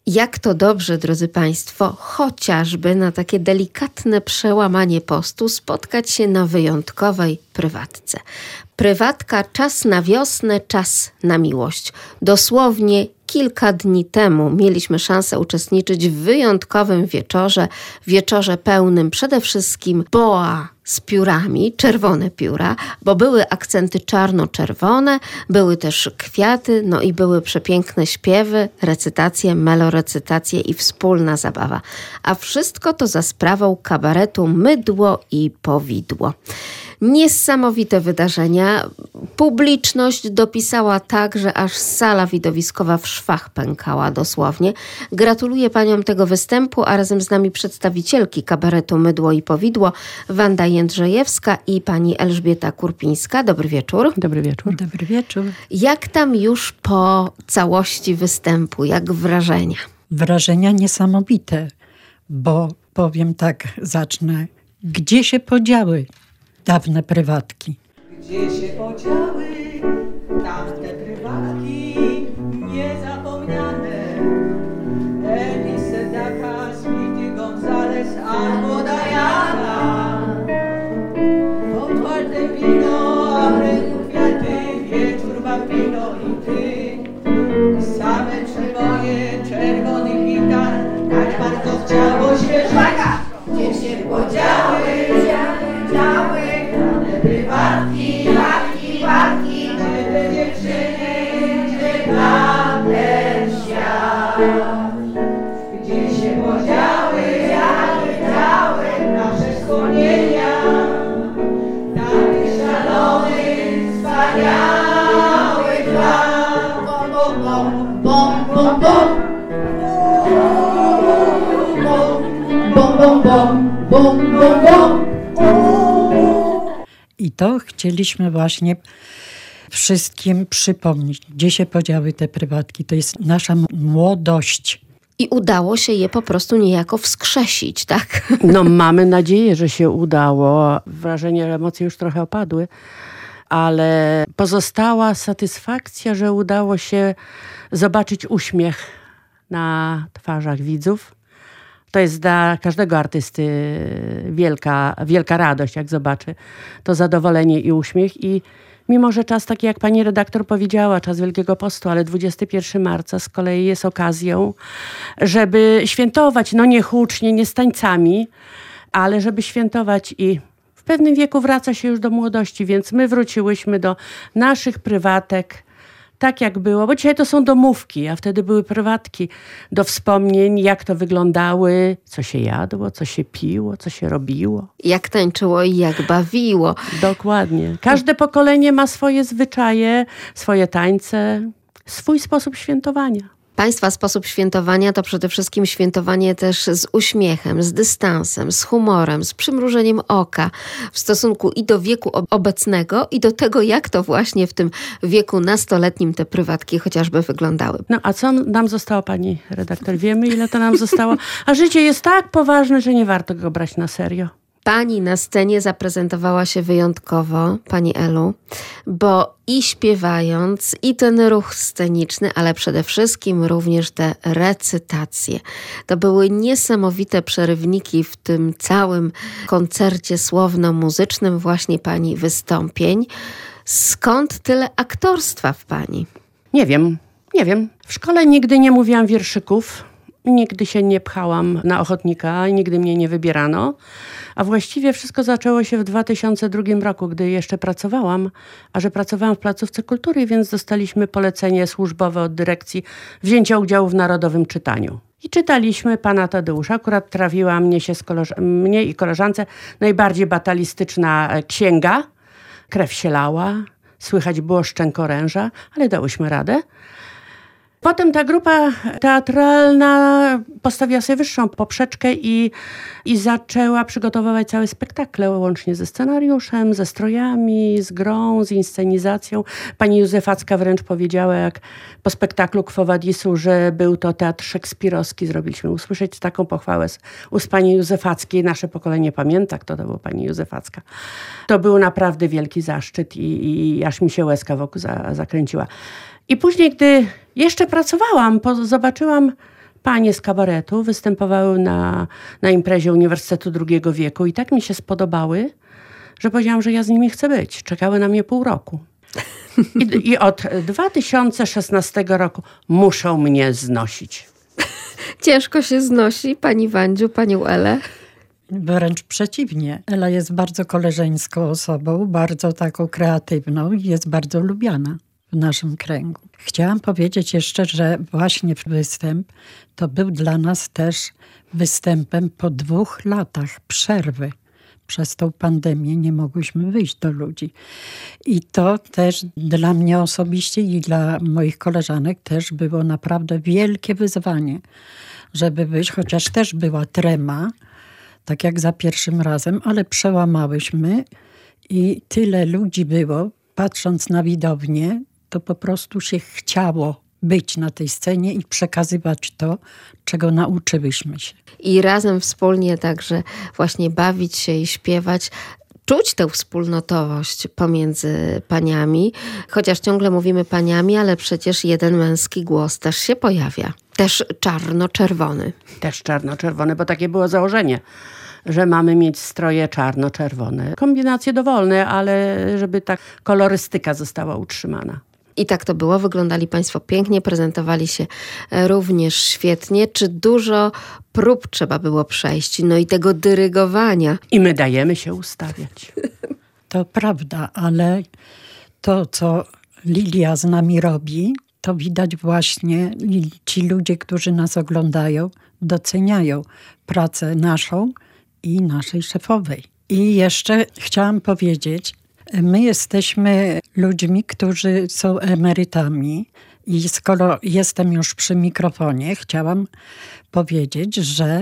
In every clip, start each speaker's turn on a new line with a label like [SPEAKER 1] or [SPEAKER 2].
[SPEAKER 1] Jak to dobrze, drodzy Państwo, chociażby na takie delikatne przełamanie postu spotkać się na wyjątkowej prywatce. Prywatka czas na wiosnę, czas na miłość. Dosłownie kilka dni temu mieliśmy szansę uczestniczyć w wyjątkowym wieczorze pełnym przede wszystkim boa z piórami, czerwone pióra, bo były akcenty czarno-czerwone, były też kwiaty, no i były przepiękne śpiewy, recytacje, melorecytacje i wspólna zabawa. A wszystko to za sprawą kabaretu Mydło i Powidło. Niesamowite wydarzenia. Publiczność dopisała tak, że aż sala widowiskowa w szwach pękała dosłownie. Gratuluję paniom tego występu, a razem z nami przedstawicielki kabaretu Mydło i Powidło, Wanda Jędrzejewska i pani Elżbieta Kurpińska. Dobry wieczór.
[SPEAKER 2] Dobry wieczór.
[SPEAKER 3] Dobry wieczór.
[SPEAKER 1] Jak tam już po całości występu? Jak wrażenia?
[SPEAKER 3] Wrażenia niesamowite, bo powiem tak, zacznę. Gdzie się podziały dawne prywatki?
[SPEAKER 4] Gdzie się podziały tamte prywatki niezapomniane? Elvis Sedaka, Speedy Gonzales albo Diana. Otwarte wino, a w ręku kwiaty, wieczór bambino i ty. Same przeboje czerwonych gitar, tak bardzo chciało się żaka. Gdzie się podziały prywatki, warki, gdzie te dziewczyny, gdzie tamten świat. Gdzie się podziały nasze wspomnienia, takich szalonych, wspaniałych lat. Bom, bom, bom, bom, bom. Bom, bom, bom, bom, bom, bom.
[SPEAKER 3] I to chcieliśmy właśnie wszystkim przypomnieć, gdzie się podziały te prywatki. To jest nasza młodość.
[SPEAKER 1] I udało się je po prostu niejako wskrzesić, tak?
[SPEAKER 2] No mamy nadzieję, że się udało. Wrażenie, emocje już trochę opadły, ale pozostała satysfakcja, że udało się zobaczyć uśmiech na twarzach widzów. To jest dla każdego artysty wielka radość, jak zobaczy to zadowolenie i uśmiech. I mimo, że czas taki, jak pani redaktor powiedziała, czas Wielkiego Postu, ale 21 marca z kolei jest okazją, żeby świętować, no nie hucznie, nie z tańcami, ale żeby świętować i w pewnym wieku wraca się już do młodości, więc my wróciłyśmy do naszych prywatek, tak jak było, bo dzisiaj to są domówki, a wtedy były prywatki do wspomnień, jak to wyglądały, co się jadło, co się piło, co się robiło.
[SPEAKER 1] Jak tańczyło i jak bawiło.
[SPEAKER 2] Dokładnie. Każde pokolenie ma swoje zwyczaje, swoje tańce, swój sposób świętowania.
[SPEAKER 1] Państwa sposób świętowania to przede wszystkim świętowanie też z uśmiechem, z dystansem, z humorem, z przymrużeniem oka w stosunku i do wieku obecnego i do tego, jak to właśnie w tym wieku nastoletnim te prywatki chociażby wyglądały.
[SPEAKER 2] No a co nam zostało, pani redaktor? Wiemy, ile to nam zostało? A życie jest tak poważne, że nie warto go brać na serio.
[SPEAKER 1] Pani na scenie zaprezentowała się wyjątkowo, pani Elu, bo i śpiewając, i ten ruch sceniczny, ale przede wszystkim również te recytacje. To były niesamowite przerywniki w tym całym koncercie słowno-muzycznym właśnie pani wystąpień. Skąd tyle aktorstwa w pani?
[SPEAKER 2] Nie wiem. W szkole nigdy nie mówiłam wierszyków. Nigdy się nie pchałam na ochotnika, nigdy mnie nie wybierano. A właściwie wszystko zaczęło się w 2002 roku, gdy jeszcze pracowałam. A że pracowałam w placówce kultury, więc dostaliśmy polecenie służbowe od dyrekcji wzięcia udziału w Narodowym Czytaniu. I czytaliśmy pana Tadeusza. Akurat trafiła mnie i koleżance najbardziej batalistyczna księga. Krew się lała, słychać było szczęk oręża, ale dałyśmy radę. Potem ta grupa teatralna postawiła sobie wyższą poprzeczkę i zaczęła przygotowywać całe spektakle, łącznie ze scenariuszem, ze strojami, z grą, z inscenizacją. Pani Józefacka wręcz powiedziała, jak po spektaklu Quo Vadisu, że był to teatr szekspirowski. Zrobiliśmy usłyszeć taką pochwałę z ust pani Józefackiej. Nasze pokolenie pamięta, kto to była pani Józefacka. To był naprawdę wielki zaszczyt i aż mi się łezka wokół zakręciła. I później, gdy jeszcze pracowałam, zobaczyłam panie z kabaretu występowały na imprezie Uniwersytetu II wieku i tak mi się spodobały, że powiedziałam, że ja z nimi chcę być. Czekały na mnie pół roku. I od 2016 roku muszą mnie znosić.
[SPEAKER 1] Ciężko się znosi pani Wandziu, panią Elę?
[SPEAKER 3] Wręcz przeciwnie. Ela jest bardzo koleżeńską osobą, bardzo taką kreatywną i jest bardzo lubiana w naszym kręgu. Chciałam powiedzieć jeszcze, że właśnie występ to był dla nas też występem po 2 latach przerwy. Przez tą pandemię nie mogłyśmy wyjść do ludzi. I to też dla mnie osobiście i dla moich koleżanek też było naprawdę wielkie wyzwanie, żeby wyjść, chociaż też była trema, tak jak za pierwszym razem, ale przełamałyśmy i tyle ludzi było, patrząc na widownię, to po prostu się chciało być na tej scenie i przekazywać to, czego nauczyłyśmy się.
[SPEAKER 1] I razem wspólnie także właśnie bawić się i śpiewać, czuć tę wspólnotowość pomiędzy paniami, chociaż ciągle mówimy paniami, ale przecież jeden męski głos też się pojawia. Też czarno-czerwony.
[SPEAKER 2] Też czarno-czerwony, bo takie było założenie, że mamy mieć stroje czarno-czerwone. Kombinacje dowolne, ale żeby ta kolorystyka została utrzymana.
[SPEAKER 1] I tak to było. Wyglądali państwo pięknie, prezentowali się również świetnie. Czy dużo prób trzeba było przejść? No i tego dyrygowania.
[SPEAKER 2] I my dajemy się ustawiać.
[SPEAKER 3] To prawda, ale to, co Lilia z nami robi, to widać właśnie, ci ludzie, którzy nas oglądają, doceniają pracę naszą i naszej szefowej. I jeszcze chciałam powiedzieć, my jesteśmy ludźmi, którzy są emerytami i skoro jestem już przy mikrofonie, chciałam powiedzieć, że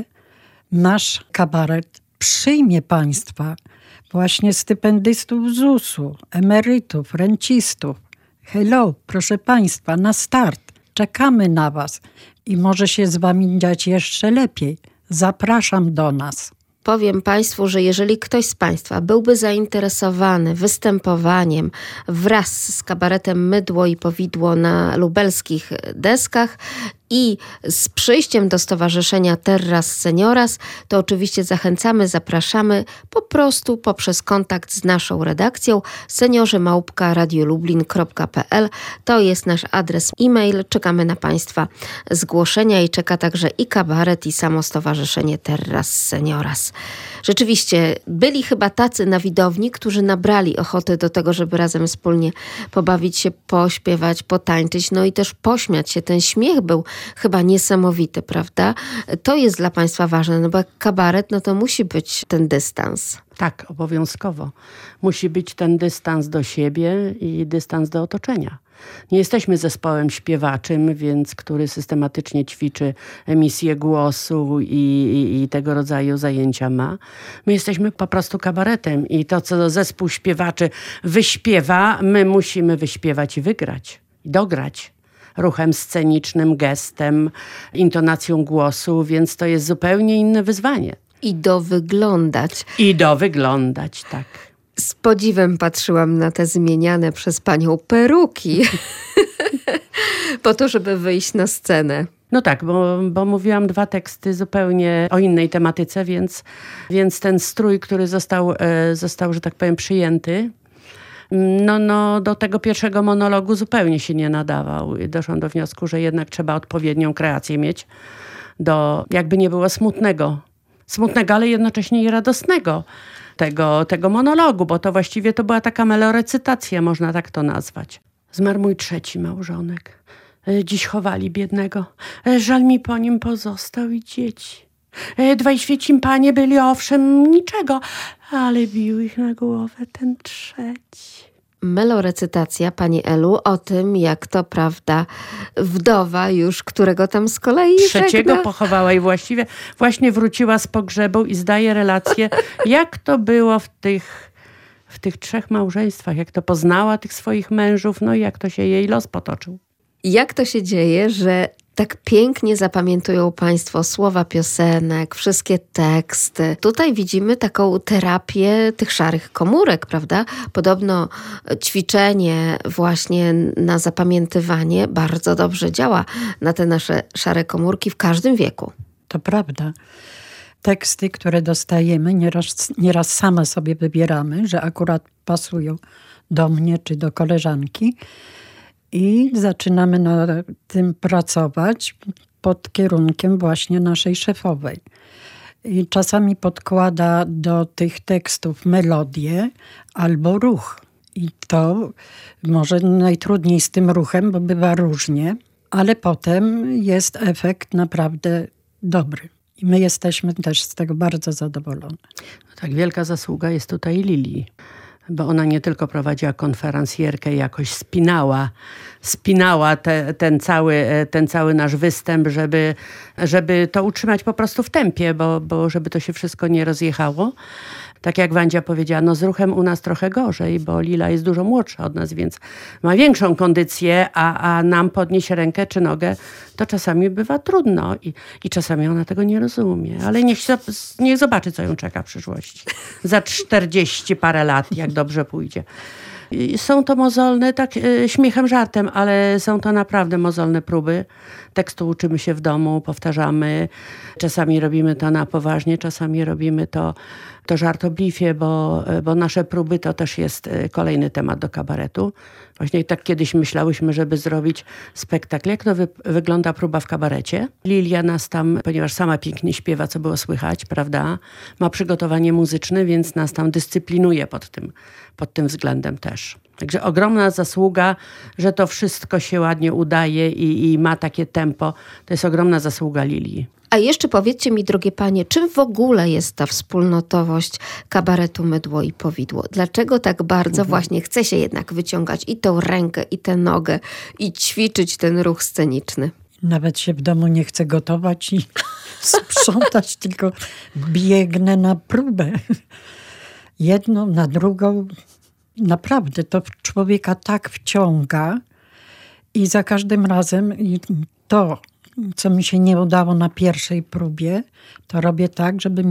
[SPEAKER 3] nasz kabaret przyjmie państwa, właśnie stypendystów ZUS-u, emerytów, rencistów. Hello, proszę państwa, na start. Czekamy na was i może się z wami dziać jeszcze lepiej. Zapraszam do nas.
[SPEAKER 1] Powiem państwu, że jeżeli ktoś z państwa byłby zainteresowany występowaniem wraz z kabaretem Mydło i Powidło na lubelskich deskach i z przyjściem do Stowarzyszenia Terras Senioras, to oczywiście zachęcamy, zapraszamy po prostu poprzez kontakt z naszą redakcją seniorzy@radiolublin.pl. To jest nasz adres e-mail. Czekamy na państwa zgłoszenia i czeka także i kabaret, i samo Stowarzyszenie Terras Senioras. Rzeczywiście byli chyba tacy na widowni, którzy nabrali ochoty do tego, żeby razem wspólnie pobawić się, pośpiewać, potańczyć, no i też pośmiać się. Ten śmiech był chyba niesamowity, prawda? To jest dla państwa ważne, no bo jak kabaret, no to musi być ten dystans.
[SPEAKER 2] Tak, obowiązkowo. Musi być ten dystans do siebie i dystans do otoczenia. Nie jesteśmy zespołem śpiewaczym, więc który systematycznie ćwiczy emisję głosu i tego rodzaju zajęcia ma. My jesteśmy po prostu kabaretem i to, co zespół śpiewaczy wyśpiewa, my musimy wyśpiewać i wygrać, i dograć. Ruchem scenicznym, gestem, intonacją głosu, więc to jest zupełnie inne wyzwanie.
[SPEAKER 1] I dowyglądać.
[SPEAKER 2] I dowyglądać, tak.
[SPEAKER 1] Z podziwem patrzyłam na te zmieniane przez panią peruki po to, żeby wyjść na scenę.
[SPEAKER 2] No tak, bo mówiłam 2 teksty zupełnie o innej tematyce, więc ten strój, który został, że tak powiem, przyjęty, no do tego pierwszego monologu zupełnie się nie nadawał. Doszłam do wniosku, że jednak trzeba odpowiednią kreację mieć do, jakby nie było smutnego, ale jednocześnie i radosnego tego monologu, bo to właściwie to była taka melorecytacja, można tak to nazwać. Zmarł mój 3. małżonek. Dziś chowali biednego. Żal mi po nim pozostał i dzieci. 2 świecim panie byli, owszem, niczego, ale bił ich na głowę ten 3.
[SPEAKER 1] Melorecytacja, pani Elu, o tym, jak to, prawda, wdowa już, którego tam z kolei
[SPEAKER 2] 3
[SPEAKER 1] żegna.
[SPEAKER 2] pochowała i właśnie wróciła z pogrzebu i zdaje relację, jak to było w tych 3 małżeństwach, jak to poznała tych swoich mężów, no i jak to się jej los potoczył.
[SPEAKER 1] Jak to się dzieje, że Tak pięknie zapamiętują Państwo słowa piosenek, wszystkie teksty. Tutaj widzimy taką terapię tych szarych komórek, prawda? Podobno ćwiczenie właśnie na zapamiętywanie bardzo dobrze działa na te nasze szare komórki w każdym wieku.
[SPEAKER 3] To prawda. Teksty, które dostajemy, nieraz same sobie wybieramy, że akurat pasują do mnie czy do koleżanki i zaczynamy nad tym pracować pod kierunkiem właśnie naszej szefowej. I czasami podkłada do tych tekstów melodię albo ruch. I to może najtrudniej z tym ruchem, bo bywa różnie, ale potem jest efekt naprawdę dobry. I my jesteśmy też z tego bardzo zadowolone.
[SPEAKER 2] Tak, wielka zasługa jest tutaj Lilii, bo ona nie tylko prowadziła konferencjerkę i jakoś spinała ten cały nasz występ, żeby to utrzymać po prostu w tempie, bo żeby to się wszystko nie rozjechało. Tak jak Wandzia powiedziała, no z ruchem u nas trochę gorzej, bo Lila jest dużo młodsza od nas, więc ma większą kondycję, a nam podnieść rękę czy nogę to czasami bywa trudno i czasami ona tego nie rozumie. Ale niech zobaczy, co ją czeka w przyszłości. Za 40 parę lat, jak dobrze pójdzie. I są to mozolne, tak śmiechem, żartem, ale są to naprawdę mozolne próby. Tekstu uczymy się w domu, powtarzamy. Czasami robimy to na poważnie, czasami robimy to żartobliwie, bo nasze próby to też jest kolejny temat do kabaretu. Właśnie tak kiedyś myślałyśmy, żeby zrobić spektakl. Jak to wygląda próba w kabarecie? Lilia nas tam, ponieważ sama pięknie śpiewa, co było słychać, prawda? Ma przygotowanie muzyczne, więc nas tam dyscyplinuje pod tym względem też. Także ogromna zasługa, że to wszystko się ładnie udaje i ma takie tempo. To jest ogromna zasługa Lilii.
[SPEAKER 1] A jeszcze powiedzcie mi, drogie panie, czym w ogóle jest ta wspólnotowość kabaretu Mydło i Powidło? Dlaczego tak bardzo właśnie chce się jednak wyciągać i tą rękę, i tę nogę, i ćwiczyć ten ruch sceniczny?
[SPEAKER 3] Nawet się w domu nie chce gotować i sprzątać, tylko biegnę na próbę. Jedną na drugą. Naprawdę to człowieka tak wciąga i za każdym razem to, co mi się nie udało na pierwszej próbie, to robię tak, żebym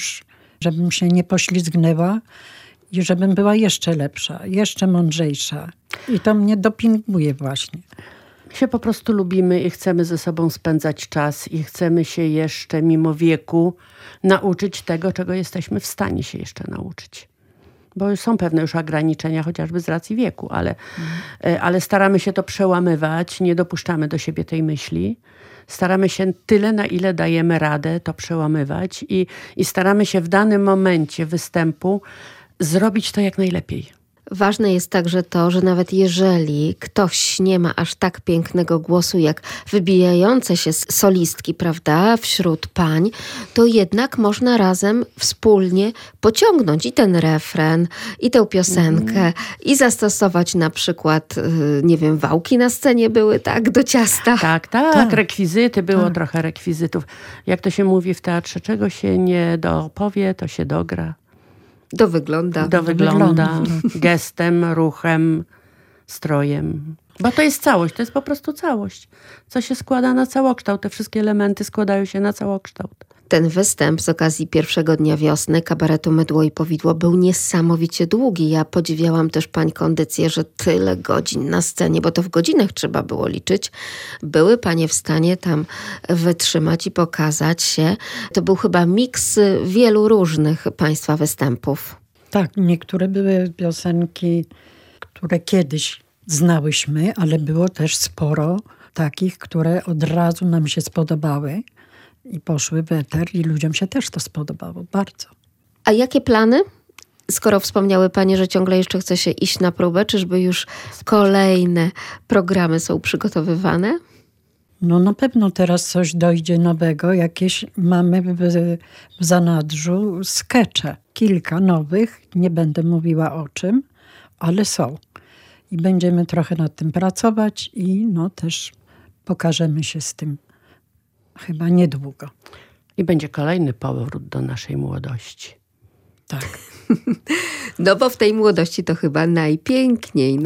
[SPEAKER 3] się nie poślizgnęła i żebym była jeszcze lepsza, jeszcze mądrzejsza. I to mnie dopinguje właśnie.
[SPEAKER 2] Się po prostu lubimy i chcemy ze sobą spędzać czas i chcemy się jeszcze mimo wieku nauczyć tego, czego jesteśmy w stanie się jeszcze nauczyć. Bo są pewne już ograniczenia, chociażby z racji wieku, ale staramy się to przełamywać, nie dopuszczamy do siebie tej myśli. Staramy się tyle, na ile dajemy radę to przełamywać i staramy się w danym momencie występu zrobić to jak najlepiej.
[SPEAKER 1] Ważne jest także to, że nawet jeżeli ktoś nie ma aż tak pięknego głosu jak wybijające się solistki, prawda, wśród pań, to jednak można razem wspólnie pociągnąć i ten refren, i tę piosenkę, i zastosować na przykład, nie wiem, wałki na scenie były, tak, do ciasta.
[SPEAKER 2] Tak. Rekwizyty, było trochę rekwizytów. Jak to się mówi w teatrze, czego się nie dopowie, to się dogra.
[SPEAKER 1] Dowygląda.
[SPEAKER 2] Gestem, ruchem, strojem. Bo to jest całość, to jest po prostu całość. Co się składa na całokształt. Te wszystkie elementy składają się na całokształt.
[SPEAKER 1] Ten występ z okazji pierwszego dnia wiosny kabaretu Mydło i Powidło był niesamowicie długi. Ja podziwiałam też pań kondycję, że tyle godzin na scenie, bo to w godzinach trzeba było liczyć. Były panie w stanie tam wytrzymać i pokazać się. To był chyba miks wielu różnych państwa występów.
[SPEAKER 3] Tak, niektóre były piosenki, które kiedyś znałyśmy, ale było też sporo takich, które od razu nam się spodobały. I poszły w eter i ludziom się też to spodobało bardzo.
[SPEAKER 1] A jakie plany? Skoro wspomniały panie, że ciągle jeszcze chce się iść na próbę, czyżby już kolejne programy są przygotowywane?
[SPEAKER 3] No na pewno teraz coś dojdzie nowego. Jakieś mamy w zanadrzu skecze. Kilka nowych. Nie będę mówiła o czym, ale są. I będziemy trochę nad tym pracować i no też pokażemy się z tym. Chyba niedługo.
[SPEAKER 2] I będzie kolejny powrót do naszej młodości.
[SPEAKER 3] Tak.
[SPEAKER 1] No bo w tej młodości to chyba najpiękniej.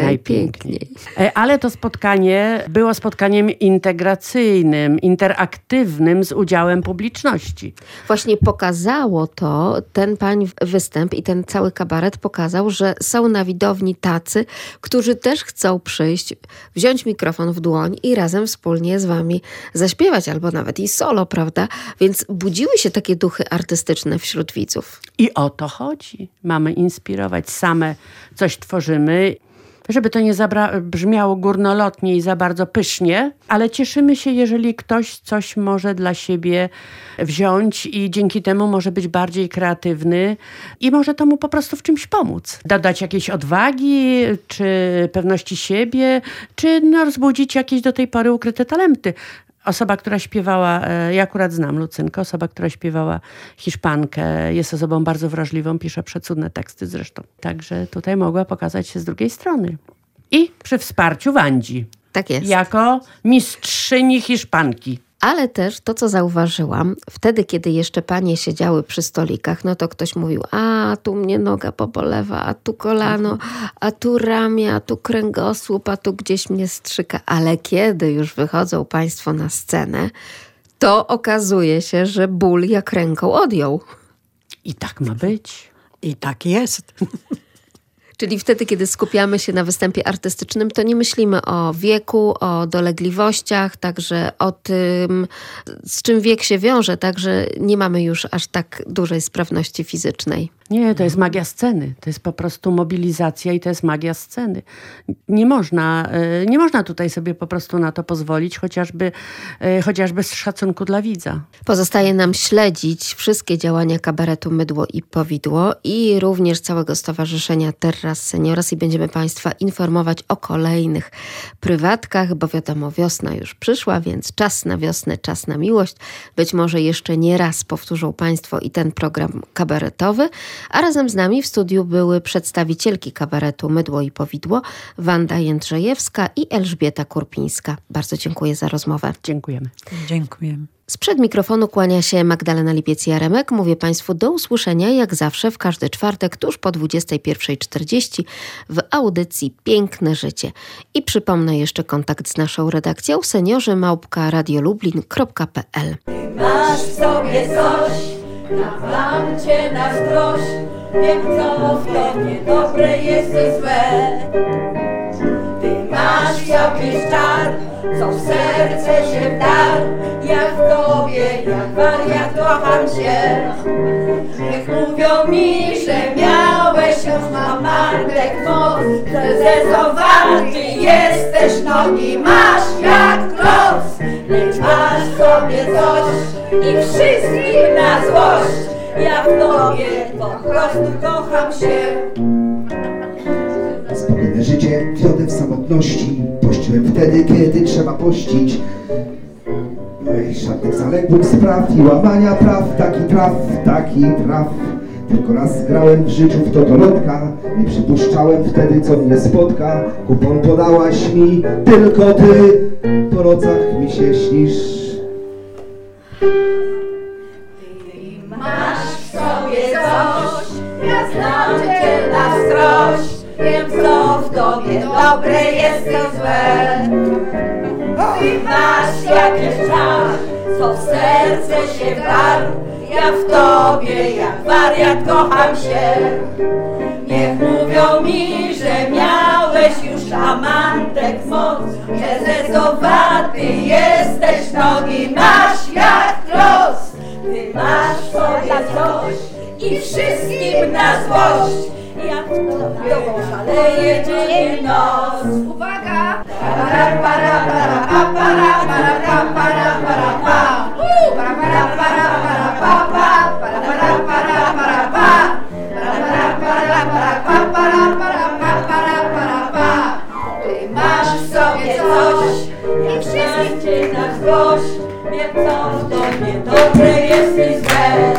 [SPEAKER 2] Ale to spotkanie było spotkaniem integracyjnym, interaktywnym z udziałem publiczności.
[SPEAKER 1] Właśnie pokazało to, ten pań występ i ten cały kabaret pokazał, że są na widowni tacy, którzy też chcą przyjść, wziąć mikrofon w dłoń i razem wspólnie z wami zaśpiewać, albo nawet i solo, prawda? Więc budziły się takie duchy artystyczne wśród widzów.
[SPEAKER 2] I o to chodzi. Mamy inspirować, same coś tworzymy, żeby to nie brzmiało górnolotnie i za bardzo pysznie, ale cieszymy się, jeżeli ktoś coś może dla siebie wziąć i dzięki temu może być bardziej kreatywny i może to mu po prostu w czymś pomóc. Dodać jakiejś odwagi, czy pewności siebie, czy rozbudzić jakieś do tej pory ukryte talenty. Osoba, która śpiewała, ja akurat znam Lucynkę, osoba, która śpiewała Hiszpankę, jest osobą bardzo wrażliwą, pisze przecudne teksty zresztą. Także tutaj mogła pokazać się z drugiej strony. I przy wsparciu Wandzi.
[SPEAKER 1] Tak jest.
[SPEAKER 2] Jako mistrzyni Hiszpanki.
[SPEAKER 1] Ale też to, co zauważyłam, wtedy, kiedy jeszcze panie siedziały przy stolikach, no to ktoś mówił, a tu mnie noga pobolewa, a tu kolano, a tu ramię, a tu kręgosłup, a tu gdzieś mnie strzyka. Ale kiedy już wychodzą państwo na scenę, to okazuje się, że ból jak ręką odjął.
[SPEAKER 2] I tak ma być.
[SPEAKER 3] I tak jest.
[SPEAKER 1] Czyli wtedy, kiedy skupiamy się na występie artystycznym, to nie myślimy o wieku, o dolegliwościach, także o tym, z czym wiek się wiąże, także nie mamy już aż tak dużej sprawności fizycznej.
[SPEAKER 2] Nie, to jest magia sceny. To jest po prostu mobilizacja i to jest magia sceny. Nie można tutaj sobie po prostu na to pozwolić, chociażby z szacunku dla widza.
[SPEAKER 1] Pozostaje nam śledzić wszystkie działania kabaretu Mydło i Powidło i również całego Stowarzyszenia Terras Senioras i będziemy Państwa informować o kolejnych prywatkach, bo wiadomo, wiosna już przyszła, więc czas na wiosnę, czas na miłość. Być może jeszcze nie raz powtórzą Państwo i ten program kabaretowy, a razem z nami w studiu były przedstawicielki kabaretu Mydło i Powidło, Wanda Jędrzejewska i Elżbieta Kurpińska. Bardzo dziękuję za rozmowę.
[SPEAKER 2] Dziękujemy.
[SPEAKER 3] Dziękujemy.
[SPEAKER 1] Sprzed mikrofonu kłania się Magdalena Lipiec-Jaremek. Mówię Państwu do usłyszenia jak zawsze w każdy czwartek tuż po 21:40 w audycji Piękne Życie. I przypomnę jeszcze kontakt z naszą redakcją seniorze@radiolublin.pl.
[SPEAKER 4] Masz w sobie coś, nazwam cię na zdrość. Wiem, co w tobie dobre jest i złe. Ty masz jakiś czar, co w serce się wdarł. Ja w tobie, jak wariat, kocham cię. Niech mówią mi, że miałeś już mamantek moc, że zezowaty jesteś, nogi masz jak kloc. Lecz masz w sobie coś i wszystkim na złość. Ja w tobie po prostu kocham się.
[SPEAKER 5] Spokojne życie wiodę w samotności. Pościłem wtedy, kiedy trzeba pościć. Żadnych zaległych spraw i łamania praw. Taki traf. Tylko raz grałem w życiu w totolotka. Nie przypuszczałem wtedy, co mnie spotka. Kupon podałaś mi, tylko ty po nocach mi się śnisz.
[SPEAKER 4] Masz w sobie coś, ja znam cię na wskroś. Wiem, co w tobie dobre jest i złe. Ty masz jakiś czar, co w serce się wdarł. Ja w tobie jak wariat kocham się. Niech mówią mi, że miałeś już amantek moc, że zezowaty jesteś, nogi masz jak kloc. Ty masz w sobie coś i wszystkim na złość. Jak tobą szaleje dzień i noc. Uwaga! Ty masz w sobie coś i wszystkim na złość. Wiem, co w tobie dobre jest i złe.